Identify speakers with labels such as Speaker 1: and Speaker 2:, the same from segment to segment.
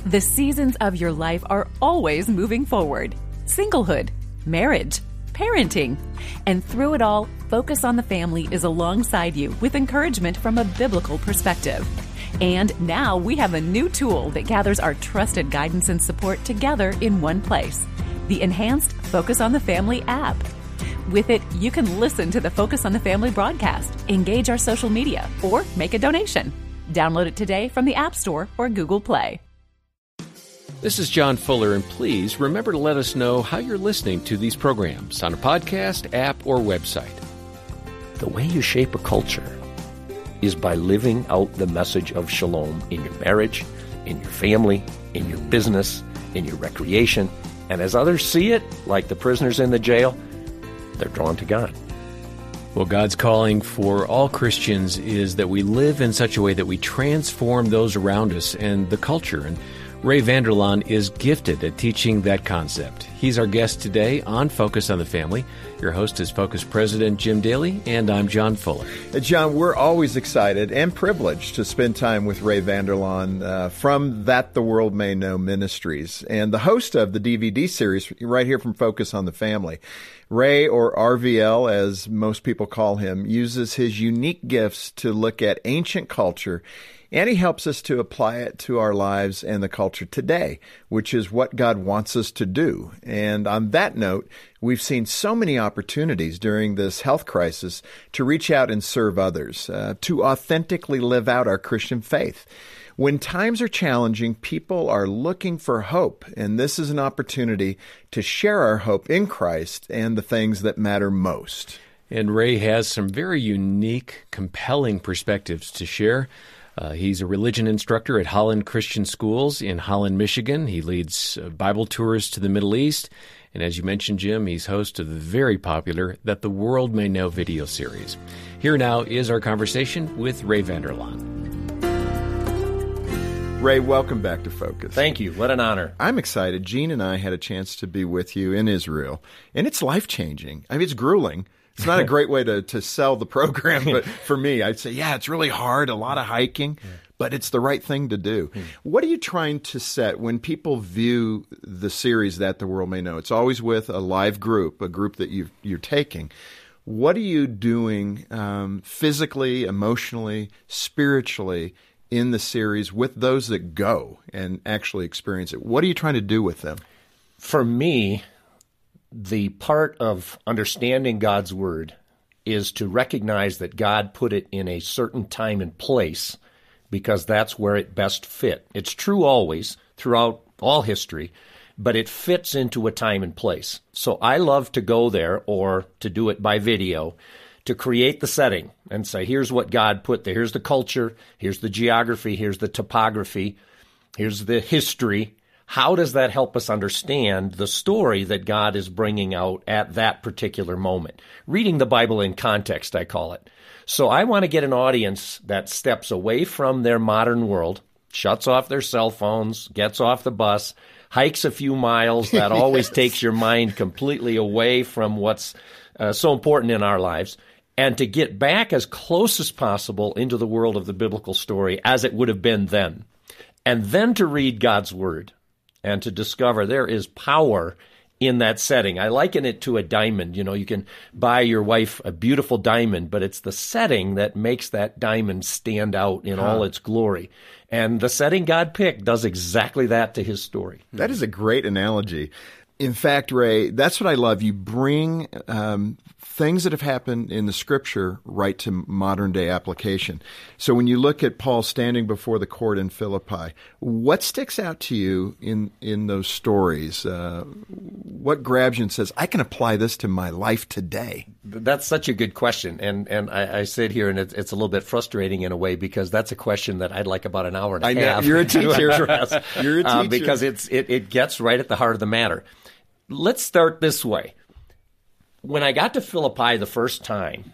Speaker 1: The seasons of your life are always moving forward. Singlehood, marriage, parenting. And through it all, Focus on the Family is alongside you with encouragement from a biblical perspective. And now we have a new tool that gathers our trusted guidance and support together in one place, the enhanced Focus on the Family app. With it, you can listen to the Focus on the Family broadcast, engage our social media, or make a donation. Download it today from the App Store or Google Play.
Speaker 2: This is John Fuller, and please remember to let us know how you're listening to these programs on a podcast, app, or website.
Speaker 3: The way you shape a culture is by living out the message of shalom in your marriage, in your family, in your business, in your recreation. And as others see it, like the prisoners in the jail, they're drawn to God.
Speaker 2: Well, God's calling for all Christians is that we live in such a way that we transform those around us and the culture. And Ray Vander Laan is gifted at teaching that concept. He's our guest today on Focus on the Family. Your host is Focus President Jim Daly, and I'm John Fuller.
Speaker 4: John, we're always excited and privileged to spend time with Ray Vander Laan from That the World May Know Ministries, and the host of the DVD series right here from Focus on the Family. Ray, or RVL as most people call him, uses his unique gifts to look at ancient culture, and he helps us to apply it to our lives and the culture today, which is what God wants us to do. And on that note, we've seen so many opportunities during this health crisis to reach out and serve others, to authentically live out our Christian faith. When times are challenging, people are looking for hope, and this is an opportunity to share our hope in Christ and the things that matter most.
Speaker 2: And Ray has some very unique, compelling perspectives to share. He's a religion instructor at Holland Christian Schools in Holland, Michigan. He leads Bible tours to the Middle East. And as you mentioned, Jim, he's host of the very popular That the World May Know video series. Here now is our conversation with Ray Vander Laan.
Speaker 4: Ray, welcome back to Focus.
Speaker 3: Thank you. What an honor.
Speaker 4: I'm excited. Gene and I had a chance to be with you in Israel, and it's life-changing. I mean, it's grueling. It's not a great way to sell the program, but for me, I'd say, yeah, it's really hard, a lot of hiking, but it's the right thing to do. What are you trying to set when people view the series That the World May Know? It's always with a live group, a group that you're taking. What are you doing physically, emotionally, spiritually in the series with those that go and actually experience it? What are you trying to do with them?
Speaker 3: For me, the part of understanding God's Word is to recognize that God put it in a certain time and place because that's where it best fit. It's true always, throughout all history, but it fits into a time and place. So I love to go there, or to do it by video, to create the setting and say, here's what God put there. Here's the culture, here's the geography, here's the topography, here's the history. How does that help us understand the story that God is bringing out at that particular moment? Reading the Bible in context, I call it. So I want to get an audience that steps away from their modern world, shuts off their cell phones, gets off the bus, hikes a few miles. That always takes your mind completely away from what's so important in our lives, and to get back as close as possible into the world of the biblical story as it would have been then. And then to read God's Word, and to discover there is power in that setting. I liken it to a diamond. You know, you can buy your wife a beautiful diamond, but it's the setting that makes that diamond stand out in all its glory. And the setting God picked does exactly that to his story.
Speaker 4: That is a great analogy. In fact, Ray, that's what I love. You bring things that have happened in the Scripture right to modern-day application. So when you look at Paul standing before the court in Philippi, what sticks out to you in those stories? What grabs you and says, I can apply this to my life today?
Speaker 3: That's such a good question. And I sit here, and it's a little bit frustrating in a way, because that's a question that I'd like about an hour and a half.
Speaker 4: You're a teacher. You're a teacher.
Speaker 3: Because it gets right at the heart of the matter. Let's start this way. When I got to Philippi the first time,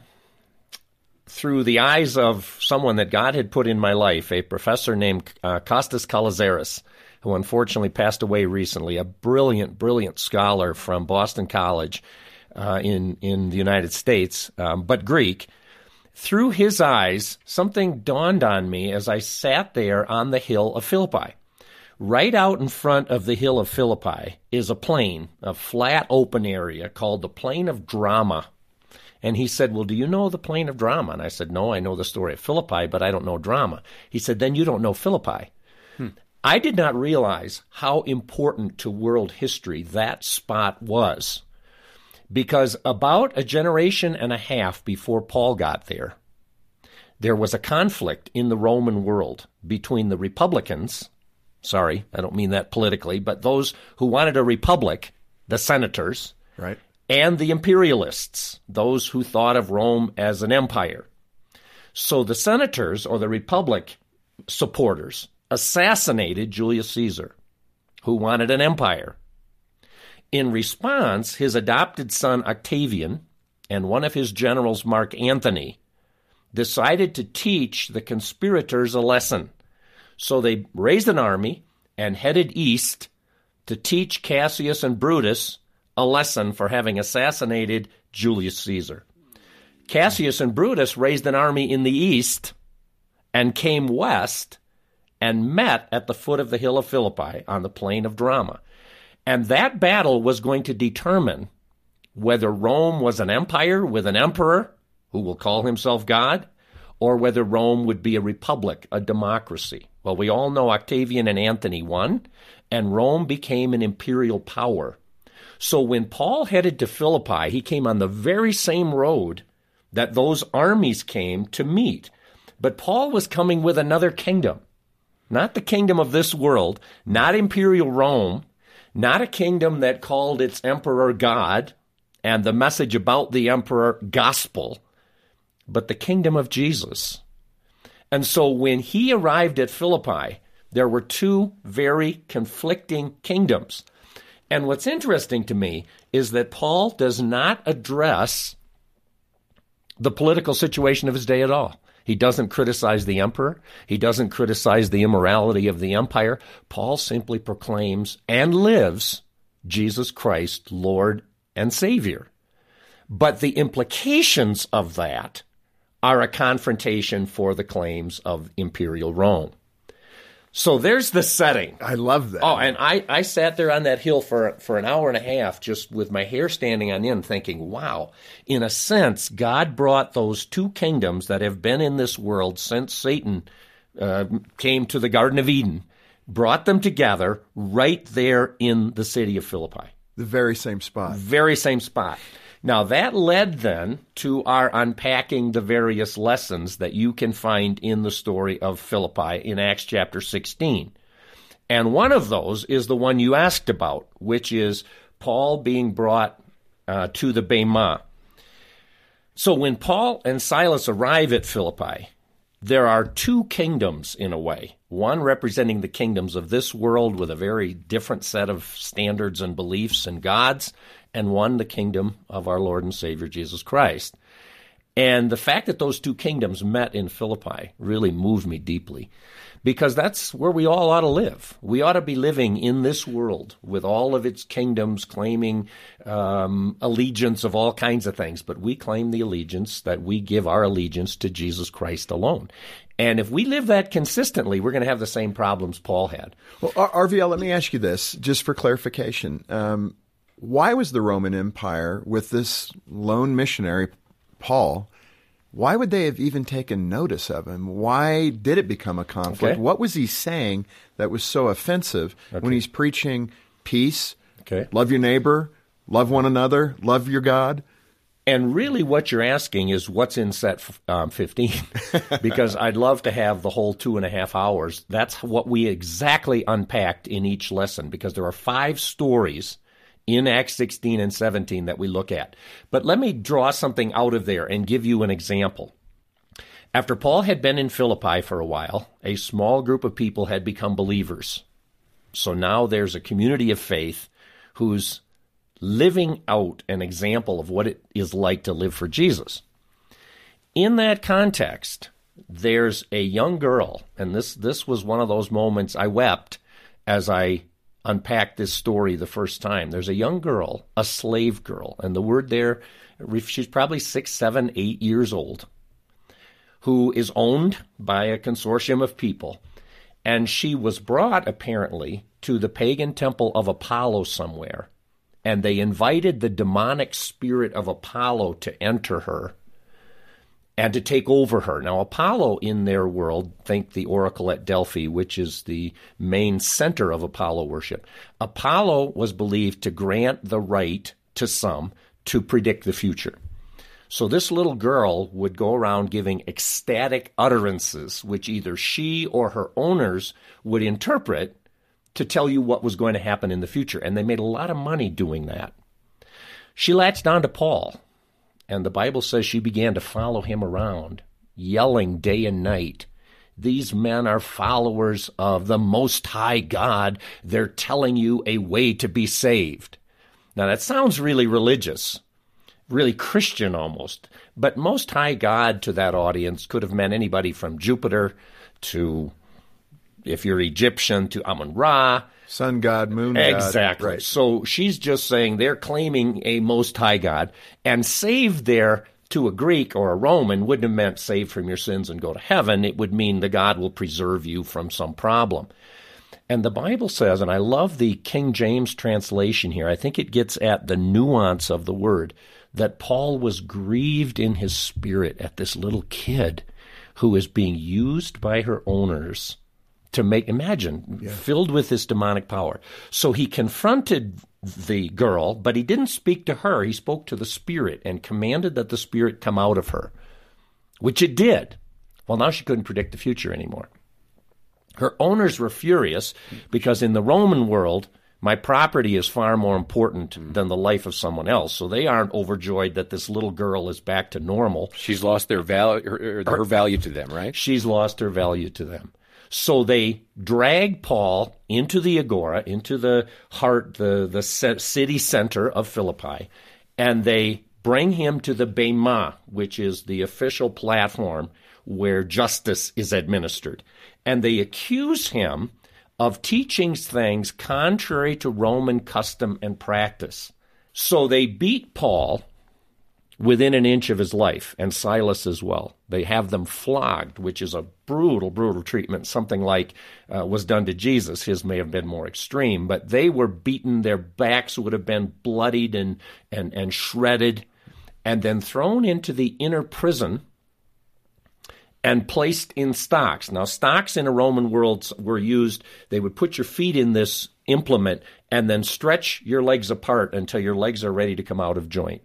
Speaker 3: through the eyes of someone that God had put in my life, a professor named Kostas Kalazaris, who unfortunately passed away recently, a brilliant, brilliant scholar from Boston College in the United States, but Greek. Through his eyes, something dawned on me as I sat there on the hill of Philippi. Right out in front of the hill of Philippi is a plain, a flat open area called the Plain of Drama. And he said, well, do you know the Plain of Drama? And I said, no, I know the story of Philippi, but I don't know drama. He said, then you don't know Philippi. I did not realize how important to world history that spot was, because about a generation and a half before Paul got there, there was a conflict in the Roman world between the Republicans, sorry, I don't mean that politically, but those who wanted a republic, the senators,
Speaker 4: right,
Speaker 3: and the imperialists, those who thought of Rome as an empire. So the senators, or the republic supporters, assassinated Julius Caesar, who wanted an empire. In response, his adopted son Octavian and one of his generals, Mark Antony, decided to teach the conspirators a lesson. So they raised an army and headed east to teach Cassius and Brutus a lesson for having assassinated Julius Caesar. Cassius and Brutus raised an army in the east and came west and met at the foot of the hill of Philippi on the Plain of Drama. And that battle was going to determine whether Rome was an empire with an emperor who will call himself God, or whether Rome would be a republic, a democracy. Well, we all know Octavian and Antony won, and Rome became an imperial power. So when Paul headed to Philippi, he came on the very same road that those armies came to meet. But Paul was coming with another kingdom. Not the kingdom of this world, not imperial Rome, not a kingdom that called its emperor God and the message about the emperor gospel, but the kingdom of Jesus. And so when he arrived at Philippi, there were two very conflicting kingdoms. And what's interesting to me is that Paul does not address the political situation of his day at all. He doesn't criticize the emperor. He doesn't criticize the immorality of the empire. Paul simply proclaims and lives Jesus Christ, Lord and Savior. But the implications of that are a confrontation for the claims of imperial Rome. So there's the setting.
Speaker 4: I love that.
Speaker 3: Oh, and I sat there on that hill for an hour and a half just with my hair standing on end thinking, wow, in a sense, God brought those two kingdoms that have been in this world since Satan came to the Garden of Eden, brought them together right there in the city of Philippi.
Speaker 4: The very same spot.
Speaker 3: Very same spot. Now, that led then to our unpacking the various lessons that you can find in the story of Philippi in Acts chapter 16. And one of those is the one you asked about, which is Paul being brought to the Bema. So when Paul and Silas arrive at Philippi, there are two kingdoms in a way, one representing the kingdoms of this world with a very different set of standards and beliefs and gods, and one the kingdom of our Lord and Savior Jesus Christ. And the fact that those two kingdoms met in Philippi really moved me deeply, because that's where we all ought to live. We ought to be living in this world with all of its kingdoms claiming allegiance of all kinds of things, but we claim the allegiance that we give our allegiance to Jesus Christ alone. And if we live that consistently, we're going to have the same problems Paul had.
Speaker 4: Well, RVL, let me ask you this, just for clarification. Why was the Roman Empire, with this lone missionary, Paul, why would they have even taken notice of him? Why did it become a conflict?
Speaker 3: Okay.
Speaker 4: What was he saying that was so offensive when he's preaching peace, love your neighbor, love one another, love your God?
Speaker 3: And really what you're asking is what's in set 15, because I'd love to have the whole 2.5 hours. That's what we exactly unpacked in each lesson, because there are 5 stories in Acts 16 and 17 that we look at. But let me draw something out of there and give you an example. After Paul had been in Philippi for a while, a small group of people had become believers. So now there's a community of faith who's living out an example of what it is like to live for Jesus. In that context, there's a young girl, and this was one of those moments I wept as I unpacked this story the first time. There's a young girl, a slave girl, and the word there, she's probably 6, 7, 8 years old, who is owned by a consortium of people. And she was brought, apparently, to the pagan temple of Apollo somewhere. And they invited the demonic spirit of Apollo to enter her and to take over her. Now, Apollo in their world, think the oracle at Delphi, which is the main center of Apollo worship. Apollo was believed to grant the right to some to predict the future. So this little girl would go around giving ecstatic utterances, which either she or her owners would interpret to tell you what was going to happen in the future. And they made a lot of money doing that. She latched on to Paul. And the Bible says she began to follow him around, yelling day and night, "These men are followers of the Most High God. They're telling you a way to be saved." Now, that sounds really religious, really Christian almost. But Most High God to that audience could have meant anybody from Jupiter to, if you're Egyptian, to Amun-Ra.
Speaker 4: Sun god, moon god.
Speaker 3: Exactly.
Speaker 4: Right.
Speaker 3: So she's just saying they're claiming a Most High God. And saved there to a Greek or a Roman wouldn't have meant saved from your sins and go to heaven. It would mean the God will preserve you from some problem. And the Bible says, and I love the King James translation here, I think it gets at the nuance of the word, that Paul was grieved in his spirit at this little kid who is being used by her owners to make, imagine, filled with this demonic power. So he confronted the girl, but he didn't speak to her. He spoke to the spirit and commanded that the spirit come out of her, which it did. Well, now she couldn't predict the future anymore. Her owners were furious because in the Roman world, my property is far more important than the life of someone else. So they aren't overjoyed that this little girl is back to normal.
Speaker 2: She's lost their value, her value to them, right?
Speaker 3: She's lost her value to them. So they drag Paul into the Agora, into the heart, the city center of Philippi, and they bring him to the Bema, which is the official platform where justice is administered. And they accuse him of teaching things contrary to Roman custom and practice. So they beat Paul within an inch of his life, and Silas as well. They have them flogged, which is a brutal, brutal treatment, something like was done to Jesus. His may have been more extreme, but they were beaten. Their backs would have been bloodied and shredded, and then thrown into the inner prison and placed in stocks. Now, stocks in a Roman world were used, they would put your feet in this implement and then stretch your legs apart until your legs are ready to come out of joint.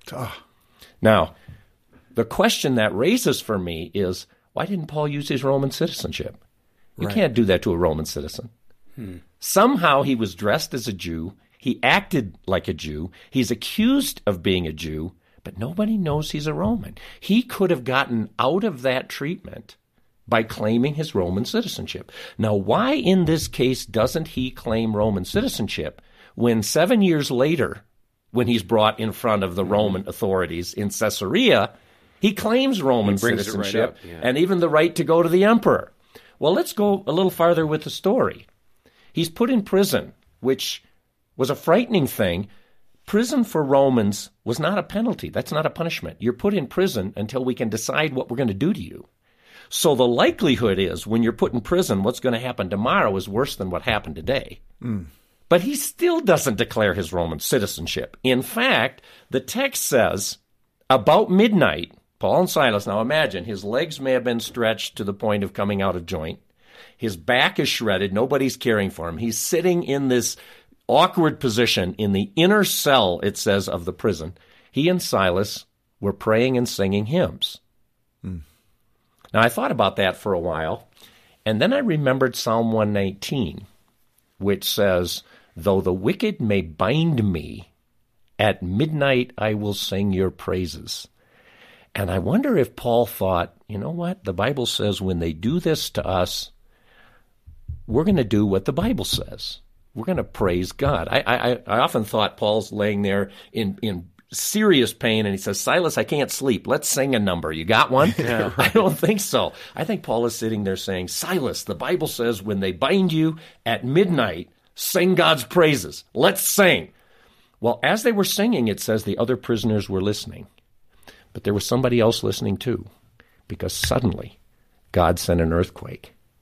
Speaker 3: Now, the question that raises for me is, why didn't Paul use his Roman citizenship? You can't do that to a Roman citizen. Somehow he was dressed as a Jew. He acted like a Jew. He's accused of being a Jew, but nobody knows he's a Roman. He could have gotten out of that treatment by claiming his Roman citizenship. Now, why in this case doesn't he claim Roman citizenship when 7 years later, when he's brought in front of the Roman authorities in Caesarea, he claims Roman citizenship and even the right to go to the emperor? Well, let's go a little farther with the story. He's put in prison, which was a frightening thing. Prison for Romans was not a penalty. That's not a punishment. You're put in prison until we can decide what we're going to do to you. So the likelihood is when you're put in prison, what's going to happen tomorrow is worse than what happened today. But he still doesn't declare his Roman citizenship. In fact, the text says about midnight, Paul and Silas, now imagine, his legs may have been stretched to the point of coming out of joint. His back is shredded. Nobody's caring for him. He's sitting in this awkward position in the inner cell, it says, of the prison. He and Silas were praying and singing hymns. Now, I thought about that for a while, and then I remembered Psalm 119, which says, "Though the wicked may bind me, at midnight I will sing your praises." And I wonder if Paul thought, you know what? The Bible says when they do this to us, we're going to do what the Bible says. We're going to praise God. I often thought Paul's laying there in serious pain, and he says, "Silas, I can't sleep. Let's sing a number. You got one?" Yeah, right. I don't think so. I think Paul is sitting there saying, "Silas, the Bible says when they bind you at midnight, sing God's praises. Let's sing." Well, as they were singing, it says the other prisoners were listening. But there was somebody else listening too, because suddenly God sent an earthquake.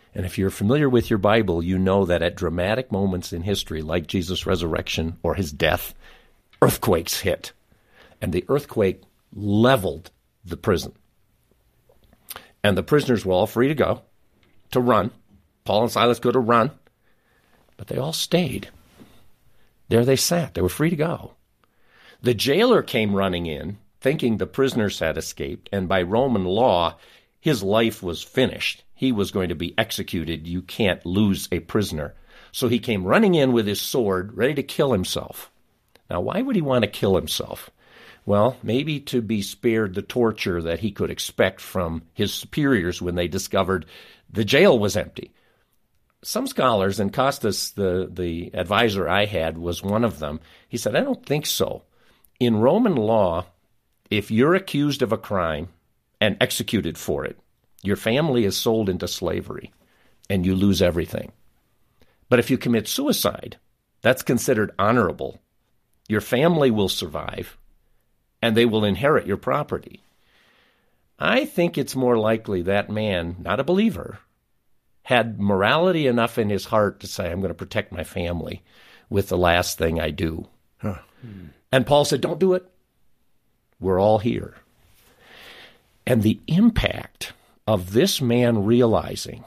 Speaker 3: And if you're familiar with your Bible, you know that at dramatic moments in history, like Jesus' resurrection or his death, earthquakes hit. And the earthquake leveled the prison. And the prisoners were all free to go, to run. Paul and Silas could have run, but they all stayed. There they sat. They were free to go. The jailer came running in, thinking the prisoners had escaped, and by Roman law, his life was finished. He was going to be executed. You can't lose a prisoner. So he came running in with his sword, ready to kill himself. Now, why would he want to kill himself? Well, maybe to be spared the torture that he could expect from his superiors when they discovered the jail was empty. Some scholars, and Costas, the advisor I had, was one of them, he said, I don't think so. In Roman law, if you're accused of a crime and executed for it, your family is sold into slavery and you lose everything. But if you commit suicide, that's considered honorable. Your family will survive and they will inherit your property. I think it's more likely that man, not a believer, had morality enough in his heart to say, I'm going to protect my family with the last thing I do. Huh. And Paul said, don't do it. We're all here. And the impact of this man realizing,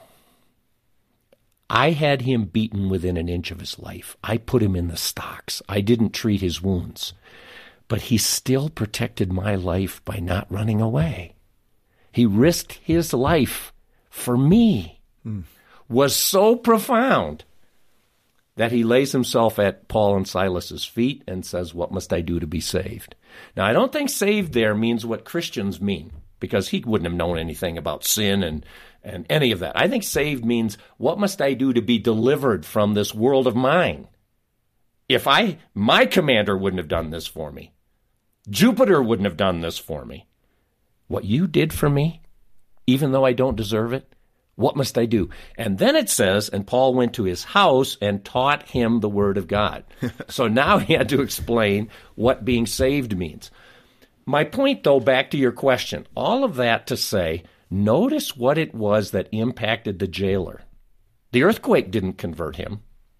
Speaker 3: I had him beaten within an inch of his life. I put him in the stocks. I didn't treat his wounds. But he still protected my life by not running away. He risked his life for me. Was so profound that he lays himself at Paul and Silas's feet and says, what must I do to be saved? Now, I don't think saved there means what Christians mean, because he wouldn't have known anything about sin and any of that. I think saved means, what must I do to be delivered from this world of mine? If my commander wouldn't have done this for me, Jupiter wouldn't have done this for me. What you did for me, even though I don't deserve it, what must I do? And then it says, and Paul went to his house and taught him the word of God. So now he had to explain what being saved means. My point, though, back to your question, all of that to say, notice what it was that impacted the jailer. The earthquake didn't convert him.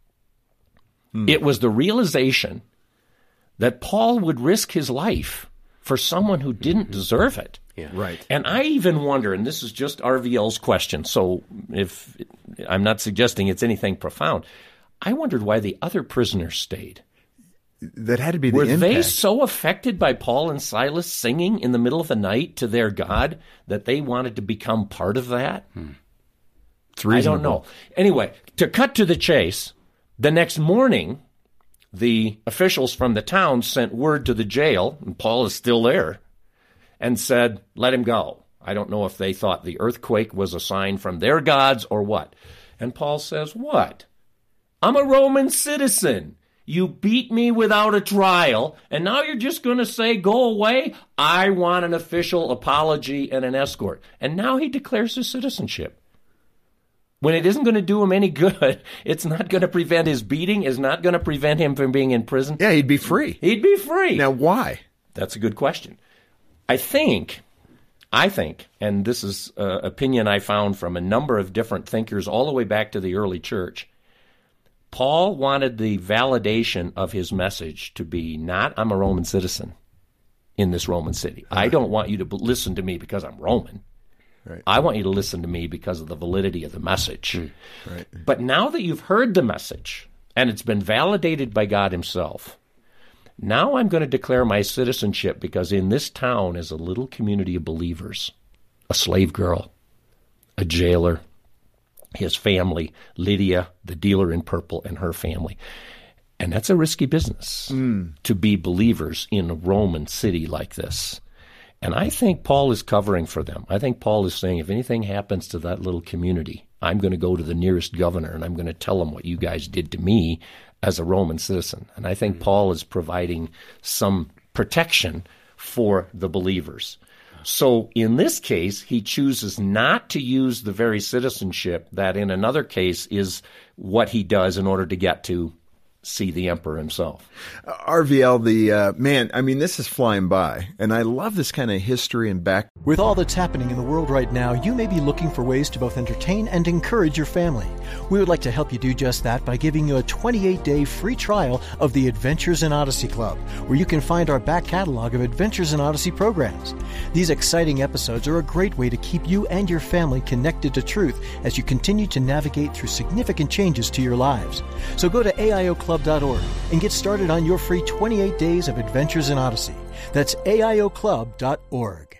Speaker 3: It was the realization that Paul would risk his life for someone who didn't deserve it.
Speaker 2: Yeah.
Speaker 4: Right.
Speaker 3: And I even wonder, and this is just RVL's question, so if I'm not suggesting it's anything profound, I wondered why the other prisoners stayed.
Speaker 4: That had to be the
Speaker 3: Were
Speaker 4: impact.
Speaker 3: they so affected by Paul and Silas singing in the middle of the night to their God that they wanted to become part of that?
Speaker 4: It's reasonable.
Speaker 3: I don't know. Anyway, to cut to the chase, the next morning, the officials from the town sent word to the jail, and Paul is still there, and said, let him go. I don't know if they thought the earthquake was a sign from their gods or what. And Paul says, what? I'm a Roman citizen. You beat me without a trial, and now you're just going to say, go away? I want an official apology and an escort. And now he declares his citizenship. When it isn't going to do him any good, it's not going to prevent his beating, it's not going to prevent him from being in prison.
Speaker 4: Yeah, he'd be free.
Speaker 3: He'd be free.
Speaker 4: Now, why?
Speaker 3: That's a good question. I think, and this is an opinion I found from a number of different thinkers all the way back to the early church, Paul wanted the validation of his message to be not, I'm a Roman citizen in this Roman city. I don't want you to listen to me because I'm Roman.
Speaker 4: Right.
Speaker 3: I want you to listen to me because of the validity of the message.
Speaker 4: Right.
Speaker 3: But now that you've heard the message, and it's been validated by God himself, now I'm going to declare my citizenship because in this town is a little community of believers, a slave girl, a jailer, his family, Lydia, the dealer in purple, and her family. And that's a risky business to be believers in a Roman city like this. And I think Paul is covering for them. I think Paul is saying, if anything happens to that little community, I'm going to go to the nearest governor and I'm going to tell him what you guys did to me as a Roman citizen. And I think Paul is providing some protection for the believers. So in this case, he chooses not to use the very citizenship that in another case is what he does in order to get to see the emperor himself.
Speaker 4: RVL, man, I mean, this is flying by, and I love this kind of history and back.
Speaker 5: With all that's happening in the world right now, you may be looking for ways to both entertain and encourage your family. We would like to help you do just that by giving you a 28-day free trial of the Adventures in Odyssey Club, where you can find our back catalog of Adventures in Odyssey programs. These exciting episodes are a great way to keep you and your family connected to truth as you continue to navigate through significant changes to your lives. So go to AIOclub.org and get started on your free 28 days of Adventures in Odyssey. That's AIOclub.org.